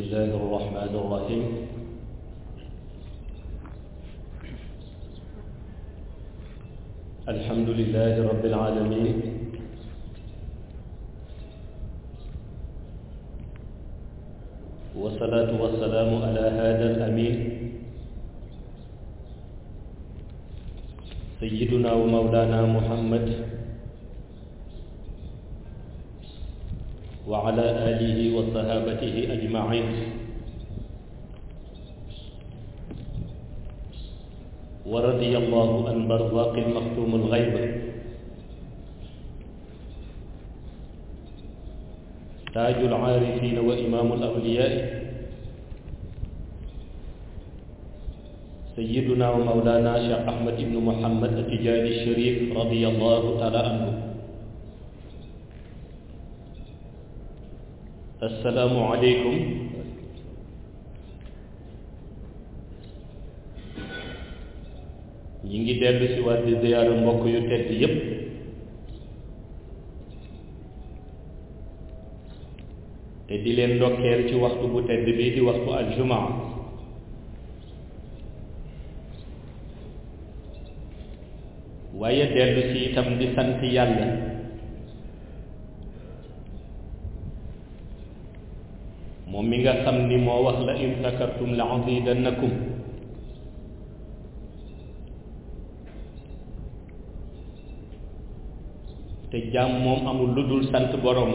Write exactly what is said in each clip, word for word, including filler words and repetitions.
الله الرحمن الرحيم الحمد لله رب العالمين والصلاة والسلام على هذا الأمين سيدنا ومولانا محمد وعلى آله وصحابته أجمعين ورضي الله عن برزاق المختوم الغيب تاج العارفين وإمام الأولياء سيدنا ومولانا شيخ أحمد بن محمد التجاني الشريف رضي الله تعالى عنه. السلام عليكم ñi ngi dellu si waat di ziyaara mbokk yu tedd yépp te di leen ndokkeel ci waxtu bu tedd bi di waxtu aljumaa waaye dellu si itam di sant yàlla moom mi nga xam ni moo wax la in sakartum la azidannakum te jaam moom amul lu dul sant borom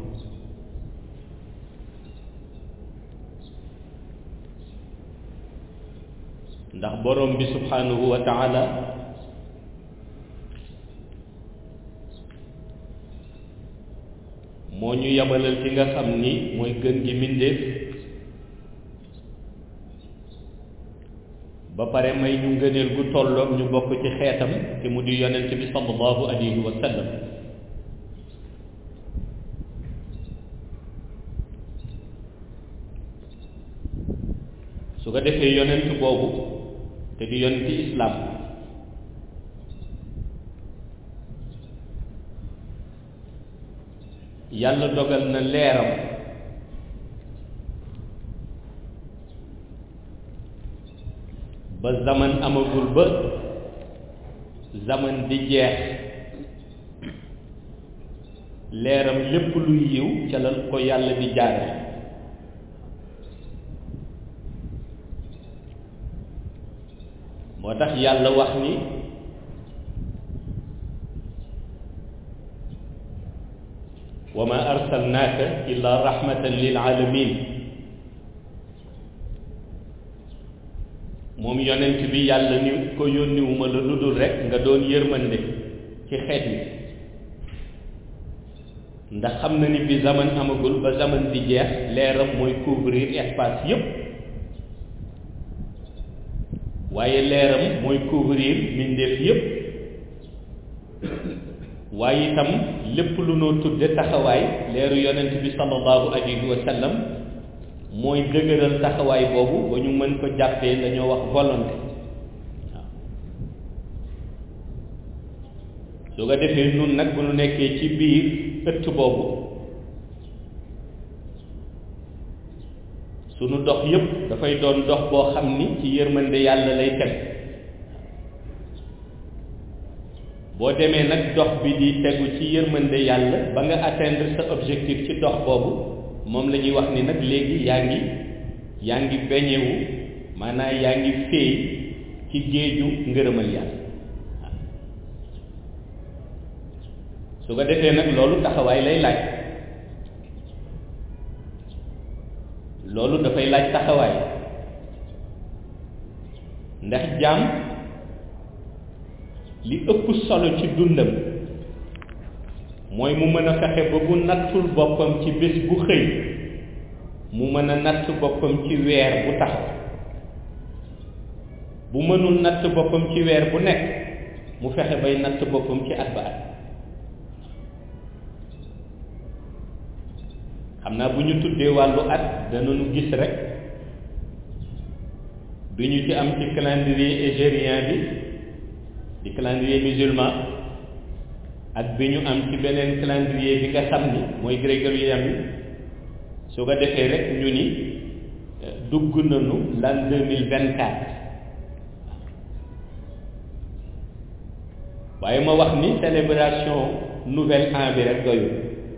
ndax borom bi subhanahu wa taala moo ñu yabalal ci nga xam ni mooy gën gi mbindéef ba pare may ñu ngëneel gu tolloog ñu bokk ci xeetam te mu di yonent bi sallallahu alayhi wa sallam. su ko defee yonent boobu te di yonenti islaam yàlla dogal na leeram ba zaman amagul ba zaman di jeex leeram lépp luy yiw ca la ko yàlla di jaare moo tax yàlla wax ni wa ma arsalnaaka illa rahmatan lil alamin moom yonent bi yàlla ni ko yónniwuma la lu dul rekk nga doon yërmande ci xeet yi ndax xam na ni bi zaman amagul ba zaman di jeex leeram mooy couvrir espace yépp waaye leeram mooy couvrir mbindeef yépp waaye itam lépp lu noo tudde taxawaay leeru yonent bi sallallahu alayhi wa sallam mooy dëgëral taxawaay boobu ba ñu mën ko jàppee dañoo wax volonté waaw su ko defee nun nag bu nu nekkee ci biir ëtt boobu sunu dox yépp dafay doon dox boo xam ni ci yërmande yàlla lay teg boo demee nag dox bi di tegu ci yërmande yàlla ba nga atteindre sa objectif ci dox boobu moom la ñuy wax ni nag léegi yaa ngi yaa ngi beñewu maanaam yaa ngi féey ci géeju ngërëmal yàlla su ko defee nag loolu taxawaay lay laaj loolu dafay laaj taxawaay ndax jaam li ëpp solo ci dundam mooy mu mën a fexe ba bu nattul boppam ci bés bu xëy mu mën a natt boppam ci weer bu taxaw bu mënul natt boppam ci weer bu nekk mu fexe bay natt boppam ci at ba at xam naa bu ñu tuddee wàllu at danañu gis rek bi ñu ci am ci calendrier hégérien bi di calendrier musulman ak bi ñu am ci beneen calendrier bi nga xam ni mooy grégorien bi su ko defee rek ñu ni dugg nañu l'an deux mille vingt-quatre waaye ma wax ni célébration nouvel an bi rek doyul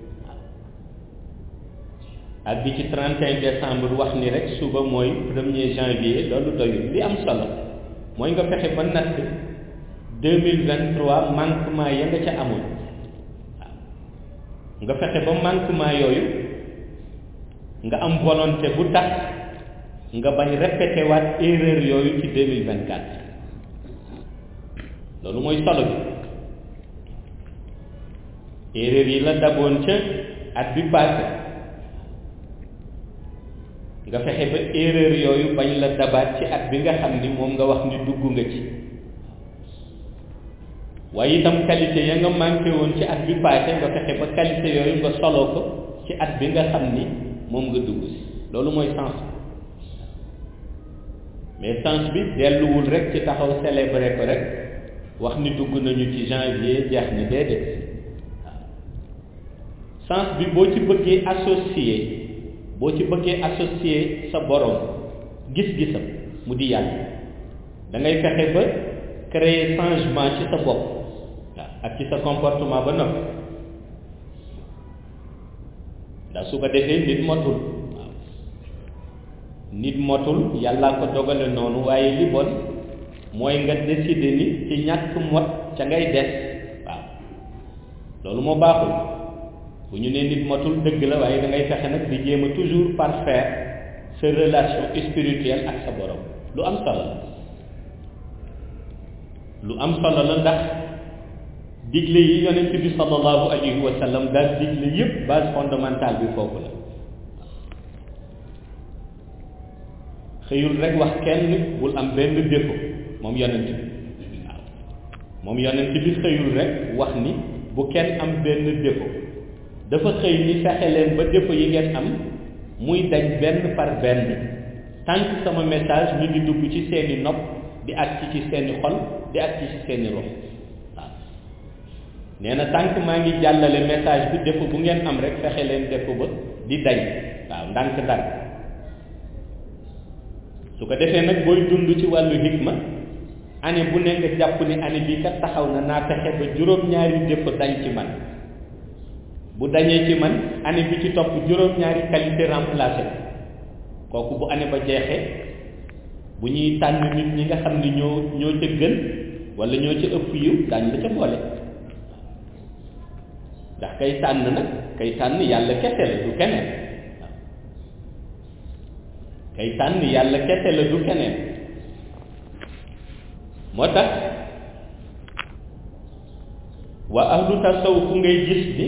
ak bi ci trente et un décembre wax ni rek suba mooy premier janvier loolu doyul li am solo mooy nga fexe ba natt deux mille vingt-trois manquement ya nga ca amoon waaw nga fexe ba manquement yooyu nga am volonté bu tax nga bañ répété waat erreur yooyu ci deux mille vingt-quatre loolu mooy solo bi erreur yi la daboon ca at bi passé nga fexe ba erreur yooyu bañ la dabaat ci at bi nga xam ni moom nga wax ni dugg nga ci waaye itam qualité ya nga manqué woon ci at bi passé nga fexe ba qualité yooyu nga solo ko ci at bi nga xam ni moom nga dugg si loolu mooy sens mais sens bi delluwul rek ci taxaw célébrer ko rek wax ni dugg nañu ci janvier jeex na déedéet sens bi boo ci bëggee associé boo ci bëggee associé sa borom gis-gisam mu di yàlla da ngay fexe ba créer changement ci sa bopp waaw ak ci sa comportement ba noppi ndax su ko defee nit motul waaw nit motul yàllaa ko dogale noonu waaye li bon mooy nga décider ni ci ñàkk mot ca ngay des waaw loolu moo baaxul bu ñu nee nit motul dëgg la waaye da ngay fexe nag di jéem a toujours parfaire sa relation spirituelle ak sa borom lu am solo la lu am solo la ndax digle yi yonent bi sallallahu alayhi wa sallam daal digle yépp base fondamentale bi foofu la xëyul rek wax kenn bul am benn défaut moom yonent bi waaw moom yonent bi xëyul rek wax ni bu kenn am benn défaut dafa xëy ni fexe leen ba défaut yi ngeen am muy dañ benn par benn tant que sama message mi ngi dugg ci seeni nopp di àgg ci seeni xol di àgg ci seeni rox waaw nee na tant que maa ngi jàllale message bi défaut bu ngeen am rek fexe leen défaut ba di dañ waaw ndànk-ndànk su ko defee nag booy dund ci wàllu hikma année bu ne nga jàpp ni année bii kat taxaw na naa fexe ba juróom-ñaari défaut dañ ci man bu dañee ci man année bi ci topp juróom-ñaari qualité remplacé kooku bu année ba jeexee bu ñuy tànn nit ñi nga xam ni ñoo ñoo ca gën wala ñoo ca ëpp yiw daañu la ca boole ndax kay tànn nag kay tànn yàlla kese la du keneen waaw kay tànn yàlla kese la du keneen moo tax waa ahlu tasawuf fu ngay gis ni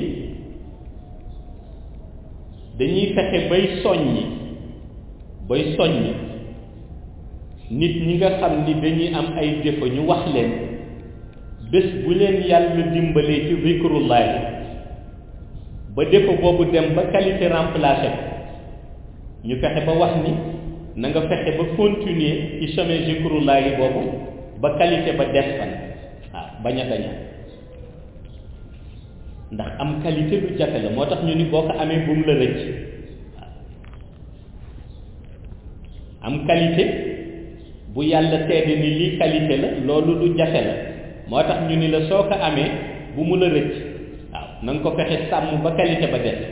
dañuy fexe bay soññi bay soññi nit ñi nga xam ni dañuy am ay défaut ñu wax leen bés bu leen yàlla dimbalee ci zikrullahi ba défaut boobu dem ba qualité remplacé ko ñu fexe ba wax ni na nga fexe ba continuer ci chemin zikrullahi boobu ba qualité ba des fan waaw bañ a daña ndax am qualité lu jafe la moo tax ñu ni boo ko amee bu mu la rëcc waaw am qualité bu yàlla seede ni lii qualité la loolu lu jafe la moo tax ñu ni la soo ko amee bu mu la rëcc waaw na nga ko fexe sàmm ba qualité ba des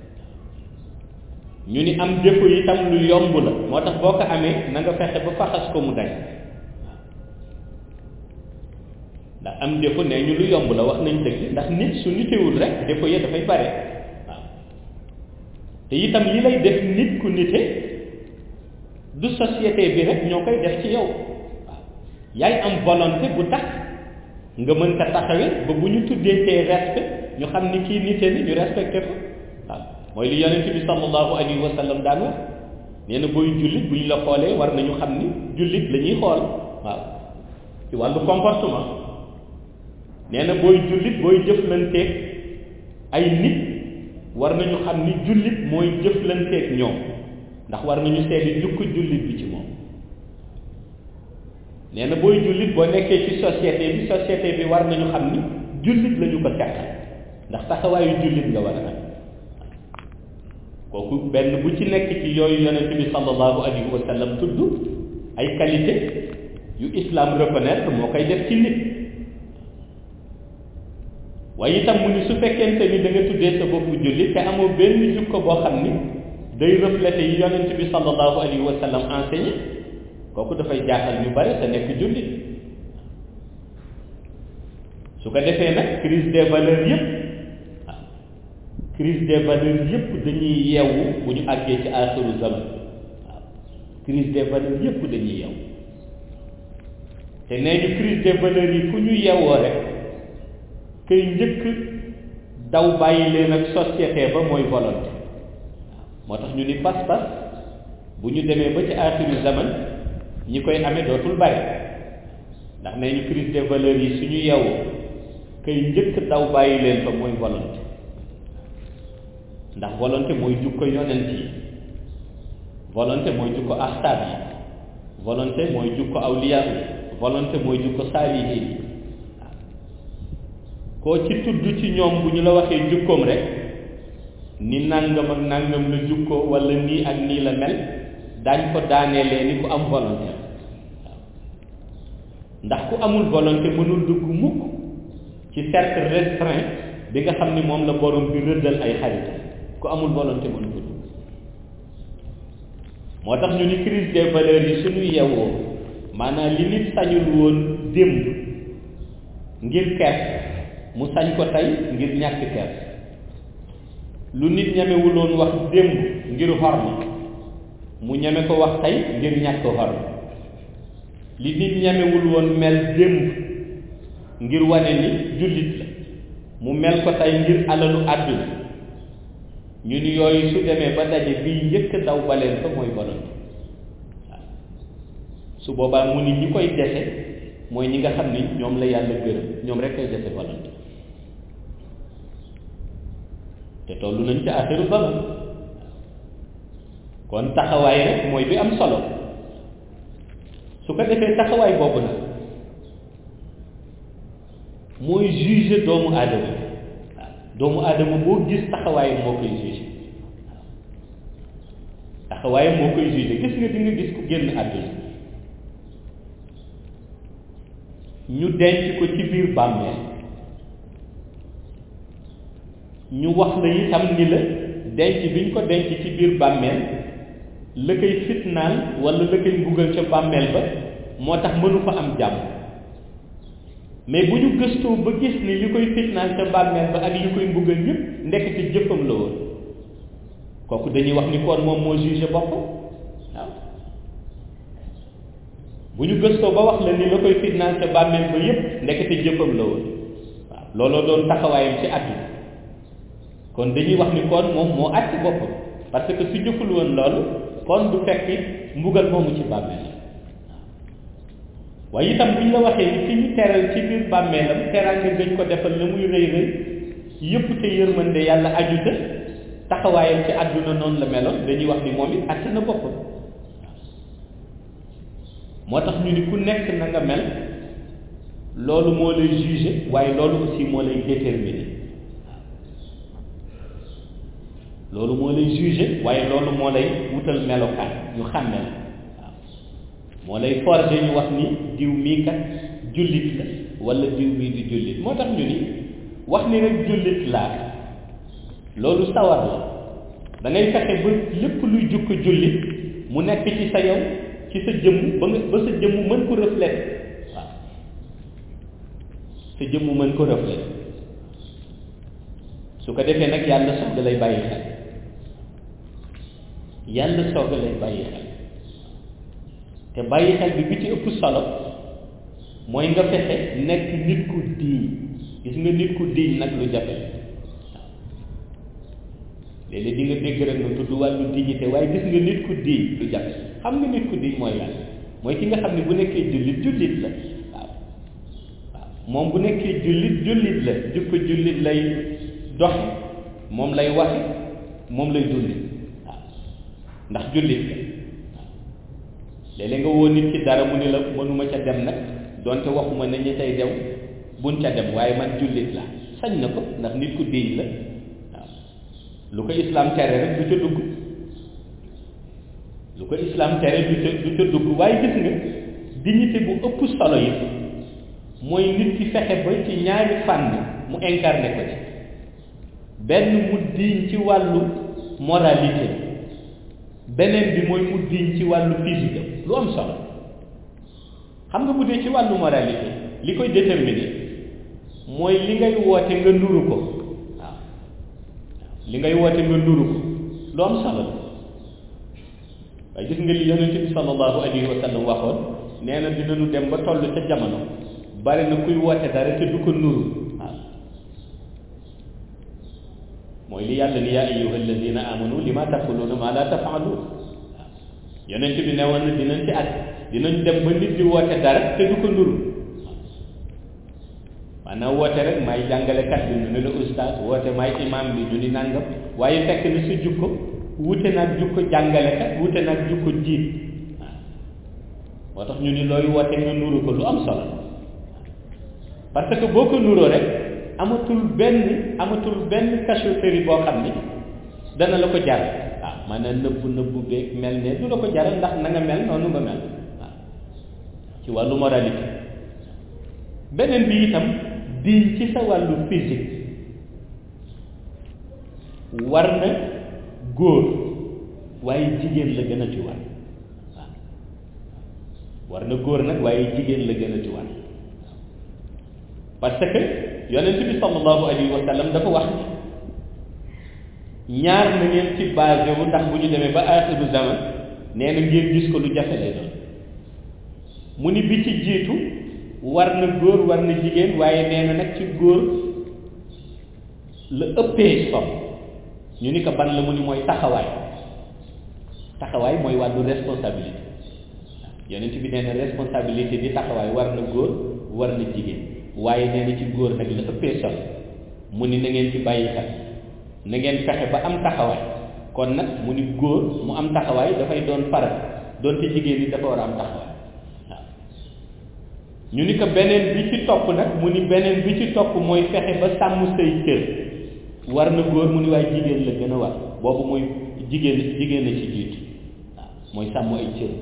ñu ni am défaut yi tam lu yomb la moo tax boo ko amee na nga fexe ba faxas ko mu dañ ndax am défaut nee ñu lu yomb la wax nañ dëgg ndax nit su nitewul rek défaut yi dafay bare waaw te itam li lay def nit ku nite du société bi rek ñoo koy def ci yow waaw yaay am volonté bu tax nga mën ko taxawee ba bu ñu tuddee tee respect ñu xam ni kii nite ni ñu respecté ko waaw mooy li yonent bi sallallahu alayhi wa sallam daan wax nee na booy jullit bu ñu la xoolee war nañu xam ni jullit la ñuy xool waaw ci wàllu comportement nee na booy jullit booy jëflanteeg ay nit war nañu xam ni jullit mooy jëflanteeg ñoom ndax war nañu seeti jukk jullit bi ci moom nee na booy jullit boo nekkee ci société bi société bi war nañu xam ni jullit la ñu ko seqal ndax taxawaayu jullit nga war a am kooku benn bu ci nekk ci yooyu yonent bi sallallahu alayhi wa sallam tudd ay qualité yu islam reconnaître moo koy def ci nit waaye itam mu ni su fekkente ni da nga tuddee sa bopp jullit te amoo benn jukko boo xam ni day refléter yi yonent bi sallallahu alayhi wa sallam enseigné kooku dafay jaaxal ñu bari te nekk jullit su ko defee nag crise des valeurs yëpp waaw crise des valeurs yëpp dañuy yeewu bu ñu àggee ci axiru zaman waaw crise des valeurs yëpp dañuy yeewu te nee ñu crise des valeurs yi fu ñu yeewoo rek kay njëkk daw bàyyi leen ak société ba mooy volonté moo tax ñu ni pas-pas bu ñu demee ba ci axiru zaman ñi koy amee dootul bari ndax nee ñu crise des valeurs yi suñu yeewoo kay njëkk daw bàyyi leen fa mooy volonté ndax volonté mooy jukko yonent yi volonté mooy jukko ahsaab yi volonté mooy jukko awliya yi volonté mooy jukko saalihiin yi koo ci tudd ci ñoom bu ñu la waxee jukkoom rek ni nangam ak nangam la jukkoo wala nii ak nii la mel daañ ko daaneelee ni ku am volonté waaw ndax ku amul volonté mënul dugg mukk ci cercle restreint bi nga xam ni moom la borom bi rëddal ay xaritam ku amul volonté mënu ko dugg moo tax ñu ni crise des valeurs yi suñu yewwoo maanaam li nit sañul woon démb ngir kers mu sañ ko tey ngir ñàkk kers lu nit ñamewuloon wax démb ngir xorma mu ñame ko wax tey ngir ñàkk xorma li nit ñamewul woon mel démb ngir wane ni jullit la mu mel ko tey ngir alalu àdduna ñu ni yooyu su demee ba daje bii njëkk daw baleen fa mooy volonté waaw su boobaa mu ni ñi koy dese mooy ñi nga xam ni ñoom la yàlla gërëm ñoom rek koy dese volonté te tollu nañ ci axiru zaman kon taxawaay rek mooy bi am solo su ko defee taxawaay boobu nag mooy juger doomu aadama waaw doomu aadama boo gis taxawaayam moo koy juger waaw taxawaayam moo koy juger gis nga di nga gis ku génn àdduna ñu denc ko ci biir bàmmeel ñu wax la itam ni la denc bi ñu ko denc ci biir bàmmeel la koy fitnaal wala la koy mbugal ca bàmmeel ba moo tax mënu fa am jàmm mais bu ñu gëstoo ba gis ni li koy fitnaal ca bàmmeel ba ak li koy mbugal ñëpp ndekk ci jëfam la woon kooku dañuy wax ni kon moom moo jugé bopp waaw bu ñu gëstoo ba wax la ni la koy fitnaal ca bàmmeel ba yëpp ndekk ci jëfam la woon waaw looloo doon taxawaayam ci àdduna kon dañuy wax ni kon moom moo àtti boppam parce que su jëful woon loolu kon du fekk mbugal moomu ci bàmmeel waaye itam bu ñu la waxee ni fi ñu teral ci biir bàmmeelam teraanga dañ ko defal la muy rëy rëy yëpp te yërmande yàlla aju te taxawaayam ci àdduna noonu la meloon dañuy wax ni moom it àtt na boppam moo tax ñu ni ku nekk na nga mel loolu moo lay juger waaye loolu aussi moo lay déterminer loolu moo lay juger waaye loolu moo lay wutal melokaan ñu xàmme la waaw moo lay forger ñu wax ni diw mii kat jullit la wala diw mii di jullit moo tax ñu ni wax ni rek jullit laa loolu sawar la da ngay fexe ba lépp luy jukko jullit mu nekk ci sa yow ci sa jëmm ba nga ba sa jëmm mën ko refléter waaw sa jëmm mën ko refléter su ko defee nag yàlla soog lay bàyyi xel yàlla soog lay bàyyi xel te bàyyi xel bi bi ci ëpp solo mooy nga fexe nekk nit ku diiñ gis nga nit ku diiñ nag lu jafe léeg-léeg di nga dégg rek nga tudd wàllu dignité waaye gis nga nit ku diiñ lu jafe xam nga nit ku diiñ mooy lan mooy ki nga xam ne bu nekkee jullit jullit la waaw waaw moom bu nekkee jullit jullit la jukko jullit lay doxe moom lay waxe moom lay dundi waaw ndax jullit la léeg-léeg nga woo nit ci dara mu ni la mënuma ca dem nag donte waxuma ne ñi tey dew buñ ca dem waaye man jullit la sañ na ko ndax nit ku diiñ la waaw lu ko islam tere rek du ca dugg lu ko islam tere du ca du ca dugg waaye gis nga dignité bu ëpp solo yi mooy nit ki fexe ba ci ñaari fànn mu incarné ko ci benn mu diñ ci wàllu moralité beneen bi mooy mu diñ ci wàllu physique lu am solo xam nga bu dee ci wàllu moralité li koy déterminer mooy li ngay woote nga nuru ko waaw li ngay woote nga nuru ko lu am solo la waaye gis nga li yonent bi sallallahu alayhi wa sallam waxoon nee na dinañu dem ba toll ca jamono bari na kuy woote dara te du ko nuru waaw mooy li yàlla ni yaa ayyuha alladina amanu lima taquluna ma la tafalun waaw yonent bi ne woon na dinañ ci at dinañ dem ba nit di woote dara te du ko nuru maanaam woote rek maay jàngalekat bi ñu ne la ustaas woote maay imam bi ñu ni nàngam waaye fekk na sa jukko wute naag jukko jàngalekat wute naag jukko jiit waaw moo tax ñu ni looy woote nga nuru ko lu am solo parce que boo ko nuroo rek amatul benn amatul benn cachotterie boo xam ni dana la ko jar waaw maanaam nëbbu nëbbu beeg mel ne du la ko jaral ndax na nga mel noonu nga mel waaw ci wàllu moralité beneen bi itam diñ ci sa wàllu physique war na góor waaye jigéen la gën a ci war waaw war na góor nag waaye jigéen la gën a ci war parce que yonent bi sallallahu alayhi wa sallam dafa wax ni ñaar na ngeen ci basé wu ndax bu ñu demee ba axiru zaman nee na ngeen gis ko lu jafe lay doon mu ni bi ci jiitu war na góor war na jigéen waaye nee na nag ci góor la ëppee sopp ñu ni ko ban la mu ni mooy taxawaay taxawaay mooy wàllu responsabilité yonent bi nee na responsabilité di taxawaay war na góor war na jigéen waaye nee na ci góor nag la ëppee sopp mu ni na ngeen ci bàyyi xel na ngeen fexe ba am taxawaay kon nag mu ni góor mu am taxawaay dafay doon farat doonte jigéen ñi dafa war a am taxawaay waaw ñu ni ko beneen bi ci topp nag mu ni beneen bi ci topp mooy fexe ba sàmm say cër war na góor mu ni waaye jigéen la gën a war boobu mooy jigéen jigéen la ci jiitu waaw mooy sàmm ay cër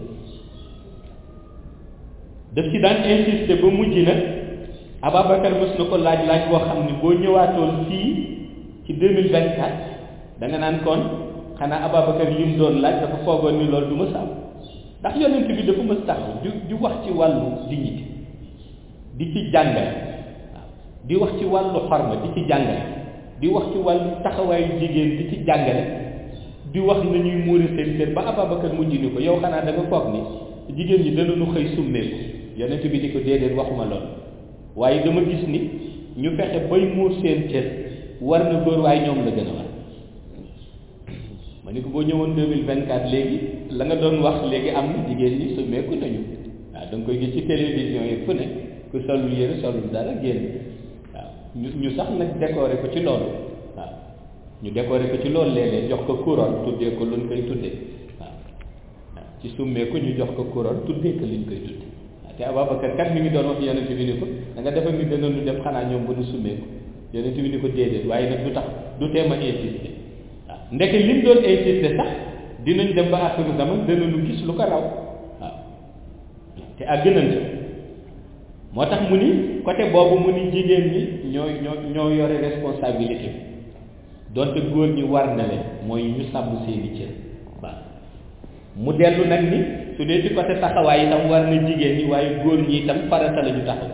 daf ci daan insister ba mujj nag Ababacar mës na ko laaj laaj boo xam ni boo ñëwaatoon fii ci deux mille vingt quatre da nga naan kon xanaa Ababacar li mu doon laaj dafa foogoon ni loolu du ma sàmm ndax yonent bi dafa mës taxaw di di wax ci wàllu dignité di ci jàngale waaw di wax ci wàllu xorma di ci jàngale di wax ci wàllu taxawaayu jigéen di ci jàngale di wax nañuy muuri seen kër ba Ababacar mujj ni ko yow xanaa da nga foog ni jigéen ñi danañu xëy summeeku yonent bi di ko déedéet waxuma loolu waaye dama gis ni ñu fexe bay muur seen cër war na góor waaye ñoom la gën a war ma ni ko boo ñëwoon deux mille vingt quatre léegi la nga doon wax léegi am na jigéen ñi summeeku nañu waaw da nga koy gis ci télévision yi fu ne ku solul yére solul dara génn waaw ñu ñu sax nag décoré ko ci loolu waaw ñu décoré ko ci loolu léeg-léeg jox ko couronne tuddee ko luñ koy tuddee waaw waaw ci summeeku ñu jox ko couronne tuddee ko liñ koy tuddee te Ababacar kat mi ngi doon wax yonent bi ni ko da nga defal ni danañu dem xanaa ñoom ba nu summeeku yonent bi ni ko déedéet waaye nag du tax du teema insister waaw ndeke lim doon insister sax dinañ dem ba axiru zaman danañu gis lu ko raw waaw te àgg nañ sa moo tax mu ni côté boobu mu ni jigéen ñi ñoo ñoo ñoo yore responsabilité donte góor ñi war na leen mooy ñu sàmm seeni cër waaw mu dellu nag ni su dee ci côté taxawaay itam war na jigéen ñi waaye góor ñi itam farata la ñu taxaw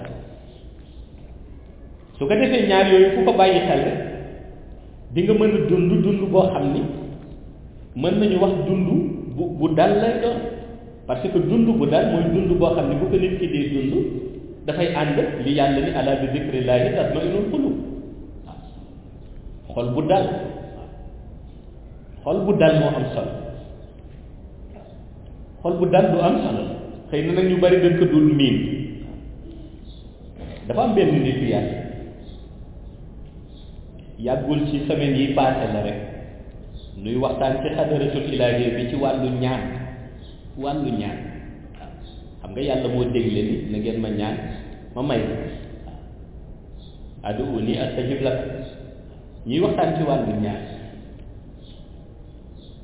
su ko defee ñaar yooyu fu ko bàyyi xel rek di nga mën a dund dund boo xam ni mën nañu wax dund bu bu dal lay doon parce que dund bu dal mooy dund boo xam ni bu ko nit ki dee dund dafay ànd li yàlla ni ala bi zikrillahi tatma'innul qulub waaw xol bu dal xol bu dal moo am solo xol bu dal du am solo xëy na nag ñu bari dañ ko dul miin dafa am benn nit yàlla yàggul ci semaine yi passé la rek nuy waxtaan ci xadaratul ilaahi bi ci wàllu ñaan wàllu ñaan waaw xam nga yàlla moo dégle ni na ngeen ma ñaan ma may waaw ad'uuni astajib lakum ñuy waxtaan ci wàllu ñaan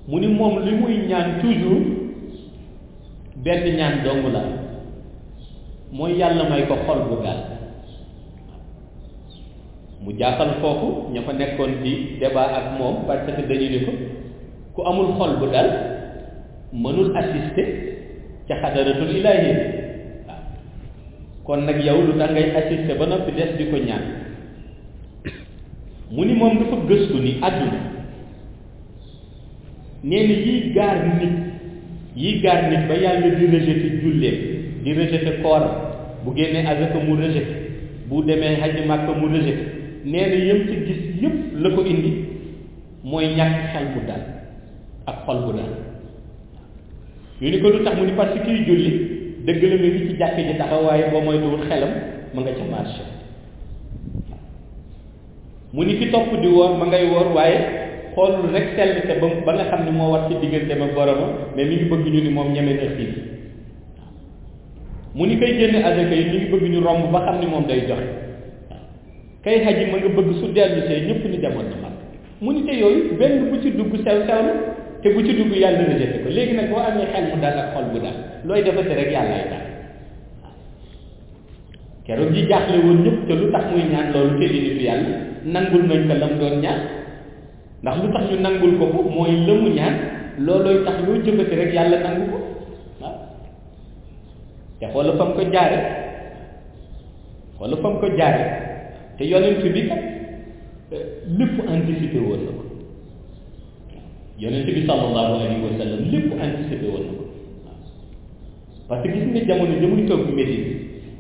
mu ni moom li muy ñaan toujours benn ñaan dong la mooy yàlla may ko xol bu dal. mu jaaxal foofu ña fa nekkoon di débat ak moom parce que dañu ni ko ku amul xol bu dal mënul assister ca xadaratul ilaahi waaw kon nag yow lu tax ngay assister ba noppi des di ko ñaan mu ni moom dafa gëstu ni àdduna nee na yiy gaar nit yiy gaar nit ba yàlla di rejeté julleem di rejeté kooram bu génnee azaka mu rejeté bu demee hajji Makka mu rejeté nee na yëm ci gis yëpp la ko indi mooy ñàkk xel bu dal ak xol bu dal yu ni ko lu tax mu ni parce que kiy julli dëgg la mi ngi ci jàkk ji taxaw waaye boo moytuwul xelam ma nga ca marché mu ni ki topp di woor ma ngay woor waaye xoolul rek sell te ba ba nga xam ne moo war ci diggante ma boromam mais mi ngi bëgg ñu ni moom ñeme na xiif mu ni koy génne azaka yi mi ngi bëgg ñu romb ba xam ni moom day joxe kay xaji ma nga bëgg su dellu see ñëpp ni demoon na mag mu ni te yooyu benn bu ci dugg sew sew la te bu ci dugg yàlla rejeté ko léegi nag boo amee xel mu dal ak xol bu dal looy defate rek yàllaay dal keroog ji jaaxle woon ñëpp te lu tax muy ñaan loolu te di nitu yàlla nangul nañ ko lam doon ñaan ndax lu tax ñu nangul ko ko mooy la mu ñaan loolooy tax loo jëfate rek yàlla nangu ko waaw te xoola fam ko jaare xoola fam ko jaare te yonent bi kat lépp anticipé woon na ko yonent bi sallallahu alayhi wa sallam lépp anticipé woon na ko waaw parce que gis nga jamono jamuy toog Médine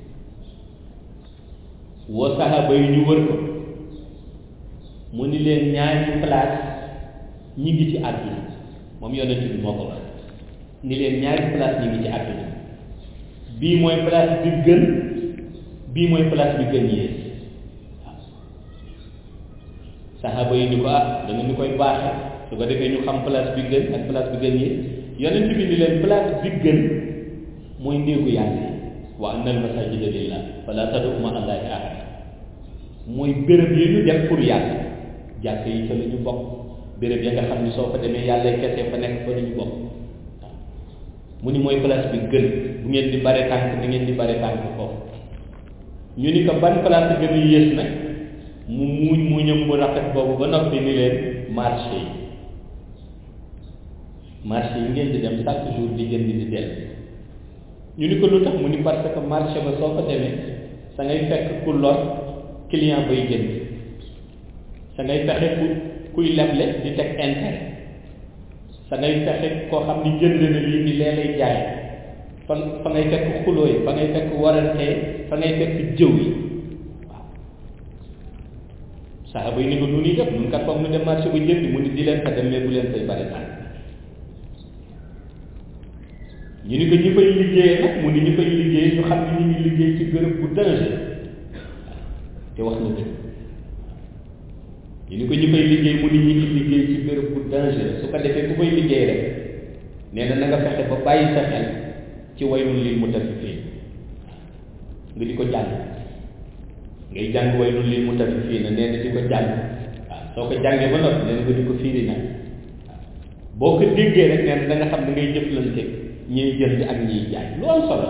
woo saxaaba yi ñu wër ko mu ni leen ñaari place ñi ngi ci àdduna moom yonent bi moo ko wax ni leen ñaari place ñi ngi ci àdduna bii mooy place bi gën bii mooy place bi gën yées saxaaba yi ni ko ah da nga ñu koy baaxe su ko defee ñu xam place bi gën ak place bi gën yi yonent bi ni leen place bi gën mooy néegu yàlla wa anna al masajida lillah fala tad'u ma'a allahi ahad mooy béréb yi ñu def pour yàlla jàkk yi ca la ñu bokk béréb ya nga xam ni soo fa demee yàlla kese fa nekk fa la ñu bokk waaw mu ni mooy place bi gën bu ngeen di bare tànk da ngeen di bare tànk foofu ñu ni ko ban place gën a yées nag mu muuñ muuñam bu rafet boobu ba noppi ni leen marché yi marché yi ngeen di dem chaque jour di jënd di dellu ñu ni ko lu tax mu ni parce que marché ba soo ko demee sa ngay fekk ku lor client bay jënd sa ngay fexe ku kuy leble di teg intérêt sa ngay fexe koo xam ni jënd na lii ni lee lay jaay fa fa ngay fekk xuloo yi fa ngay fekk warantee fa ngay fekk jëw yi saxaaba yi ni ko nu ñuy def ñun kat foog ñu dem marché ba jënd mu ni di leen fa dem mais bu leen fay bari tànk ñu ni ko ñi fay liggéeyee nag mu ni ñi fay liggéey ñu xam ni ñu ngi liggéey ci bërëb bu danger te wax na dëgg ñu ni ko ñi fay liggéey mu ni ñu ngi liggéey ci bërëb bu danger su ko defee ku fay liggéey rek nee na na nga fexe ba bàyyi sa xel ci waylul lil mutaffifin nga di ko jàng ngay jàng waylul lil mutaffifin nee na di ko jàng waaw soo ko jàngee ba noppi nee na nga di ko fiiri nag boo ko déggee rek nee na da nga xam ne ngay jëflante ñiy jënd ak ñiy jaay lu am solo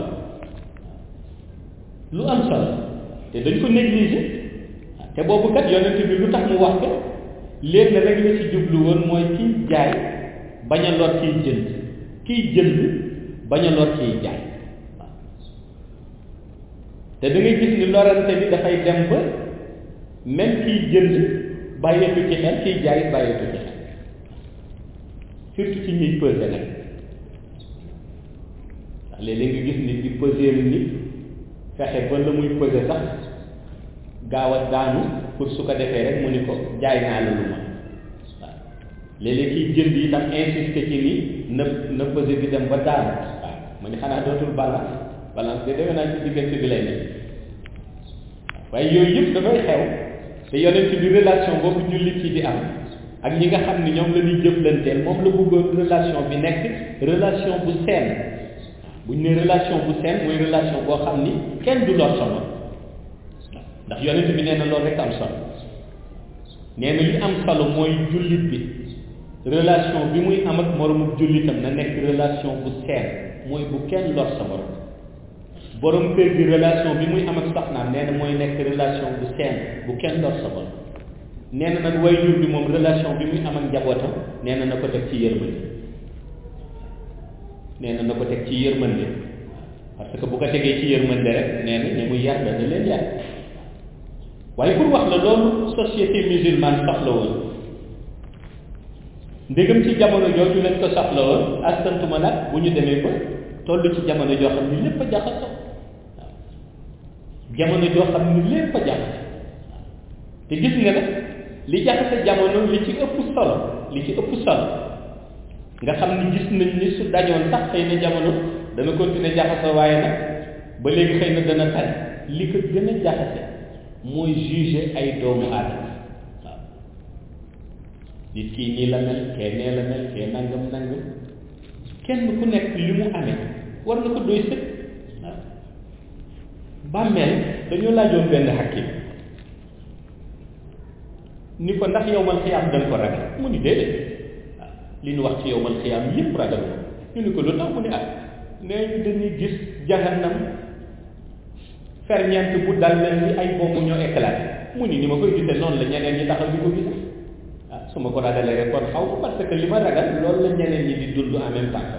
lu am solo te dañ ko négligé te boobu kat yonent bi lu tax mu wax ko léegi rek la ci jublu woon mooy kiy jaay bañ a lor kiy jënd kiy jënd bañ a lor kiy jaay waaw te da ngay gis ni lorante bi dafay dem ba même kiy jënd bàyyeetu ci xel kiy jaay bàyyeetu ci xel surtout ci ñuy peser nag ndax léeg-léeg nga gis nit di peser nit fexe ba la muy peser sax gaaw a daanu pour su ko defee rek mu ni ko jaay naa la lu ma waaw léeg-léeg kiy jënd yi tam insisté ci ni na na peser bi dem ba daanu waaw ma ni xanaa dootul balance balance de defe naa ci diggante bi lay nekk waaye yooyu yëpp dafay xew te yonent bi relation boobu jullit ci di am ak ñi nga xam ni ñoom la ñuy jëflanteel moom la bëggoon relation bi nekk relation bu seen bu ñu ne relation bu seen mooy relation boo xam ni kenn du lor solo ndax yonent bi nee na loolu rek am solo nee na li am solo mooy jullit bi relation bi muy am ak moromu jullitam na nekk relation bu seen mooy bu kenn lor sa morom borom kër gi relation bi muy am ak soxnaam nee na mooy nekk relation bu seen bu kenn lor sa morom nee na nag waajur bi moom relation bi muy am ak njabootam nee na na ko teg ci yërmande nee na na ko teg ci yërmande parce que bu ko tegee ci yërmande rek nee na ñi muy yar dana leen yar waaye pour wax la loolu société musulmane soxla woon ndégam ci jamono jooju lañ ko soxla woon astantuma nag bu ñu demee ba toll ci jamono joo xam ni lépp a jaxasoo waaw jamono joo xam ni lépp a jaxasoo te gis nga nag li jaxase jamono li ci ëpp solo li ci ëpp solo nga xam ni gis nañ ni su dajoon sax xëy na jamono dana continuer jaxasoo waaye nag ba léegi xëy na dana tane li ko gën a jaxase mooy juger ay doomu aadama waaw nit kii nii la mel kee nee la mel kee nangam nangam kenn ku nekk li mu amee war na ko doy sëkk waaw bàmmeel dañoo laajoon benn xakkim ni ko ndax yowmal xiyaam da nga ko ragal mu ni déedéet waaw li ñu wax ci yowmal xiyaam yépp ragal ko ñu ni ko lu tax mu ni ah nee ñu dañuy gis jahannam ferñeent bu dal leen ni ay bomb ñoo éclaté mu ni ni ma koy gisee noonu la ñeneen ñi taxaw di ko gis ah su ma ko ragalee rek kon xaw ko parce que li ma ragal loolu la ñeneen ñi di dund en même temps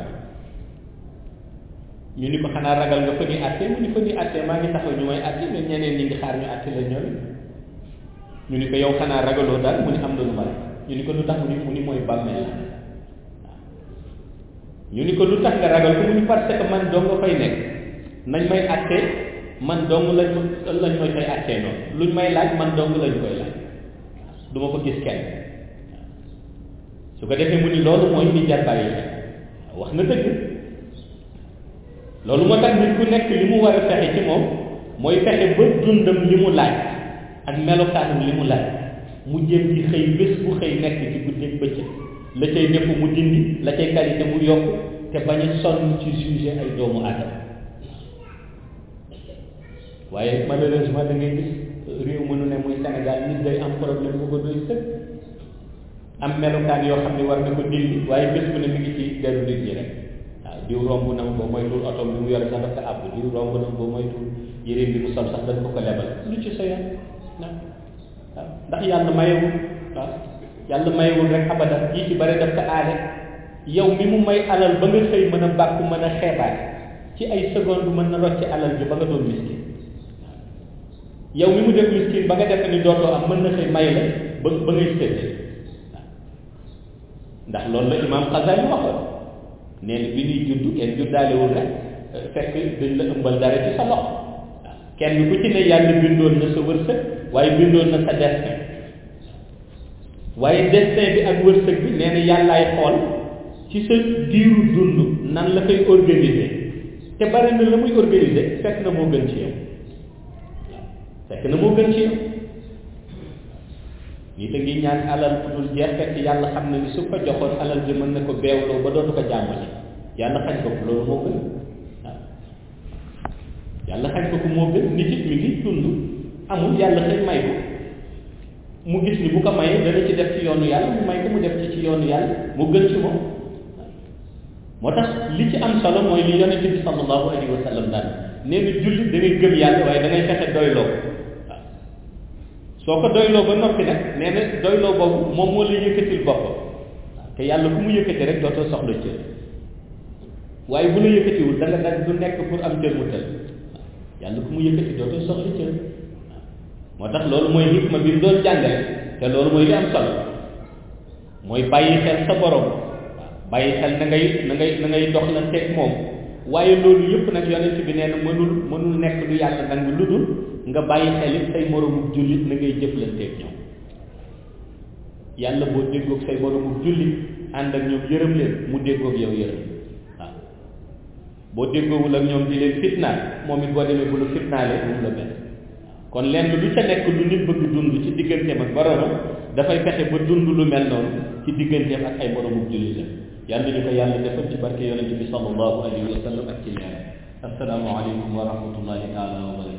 ñu ni ko xanaa ragal nga fa ni àtte mu ni fa ni àtte maa ngi taxaw ñu may àtte mais ñeneen ñi ngi xaar ñu àtte la ñoom ñu ni ko yow xanaa ragaloo daal mu ni am na lu ma rek ñu ni ko lu tax mu ni mu ni mooy bàmmeel la ñu ni ko lu tax nga ragal ko mu ni parce que man doo nga fay nekk nañ may àtte man dong lañ lañ mooy fay àttee noonu luñ may laaj man dong lañ koy laaj du ma ko gis kenn su ko defee mu ni loolu mooy li jar bàyyi xel wax na dëgg loolu moo tax nit ku nekk li mu war a fexe ci moom mooy fexe ba dundam li mu laaj ak melokaanam li mu laaj mu jëm ci xëy bés bu xëy nekk ci guddeeg bëccëg la cay def mu dindi la cay qualité mu yokk te bañ a sonn ci juger ay doomu aadama waaye malheureusement da ngay gis réew mënu ne muy Sénégal nit day am problème bu ko doy sëkk am melokaan yoo xam ne war na ko dindi waaye bés bu ne mi ngi ci deru nit ñi rek waaw diw romb na boo moytuwul oto bi mu yore sax daf ko àbb diw romb na boo moytuwul yére bi mu sol sax dañ ko ko lebal lu ci sa yoon waaw ndax yàlla mayewul waaw yàlla mayewul rek abadan yi ci bare daf ko aale yow mi mu may alal ba nga xëy mën a bàkku mën a xeebaat ci ay seconde mën na rocc alal bi ba nga doon miskin yow mi mu def miskin ba nga def ni dootoo am mën na xëy may la ba ba ngay séddee ndax loolu la imaam Xasaali waxoon nee na bi ñuy judd kenn juddaalewul rek fekk dañ la ëmbal dara ci sa loxo kenn ku ci ne yàlla bindoon na sa wërsëg waaye bindoon na sa destin waaye destin bi ak wërsëg bi nee na yàllaay xool ci sa diiru dund nan la koy organiser te bari na la muy organiser fekk na moo gën ci yow fekk na moo gën ci yow ñi da ngi ñaan alal bu dul jeex fekk yàlla xam na ni su ko joxoon alal ji mën na ko beewloo ba dootu ko jàmbale yàlla xañ ko ko loolu moo gën waaw yàlla xañ ko ko moo gën nit it mi ngi dund amul yàlla xëy may ko mu gis ni bu ko mayee dana ci def ci yoonu yàlla mu may ko mu def ci ci yoonu yàlla mu gën ci moom moo tax li ci am solo mooy li yonente bi sallallahu alayhi wa sallam daan nee na jullit da ngay gëm yàlla waaye da ngay fexe doyloo waaw soo ko doyloo ba noppi nag nee na doyloo boobu moom moo la yëkkatil boppam te yàlla ku mu yëkkati rek dootoo soxla cër waaye bu la yëkkatiwul da nga nag du nekk pour am cër mu tël yàlla ku mu yëkkati dootoo soxla cër moo tax loolu mooy hikma bi mu doon jàngale te loolu mooy li am solo mooy bàyyi xel sa borom bàyyi xel na ngay na ngay na ngay dox la teg moom waaye loolu yëpp nag yonent bi nee na mënul mënul nekk lu yàlla nangu lu dul nga bàyyi xel it say moroomu jullit na ngay jëflanteeg ñoom yàlla boo déggoog say moroomu jullit ànd ak ñoom yërëm leen mu déggoog yow yërëm waaw boo déggoowul ak ñoom di leen fitnaal moom it boo demee bu la fitnaalee moom la mel kon lenn lu ca nekk lu nit bëgg dund ci digganteem ak boroomam dafay fexe ba dund lu mel noonu ci digganteem ak ay moroomu jullitam yàlla ñu ko yàlla defal ci barke yonente bi sallallahu alayhi wa sallam ak ci leer assalaamu aleykum wa rahmatullahi taala wa barakatuh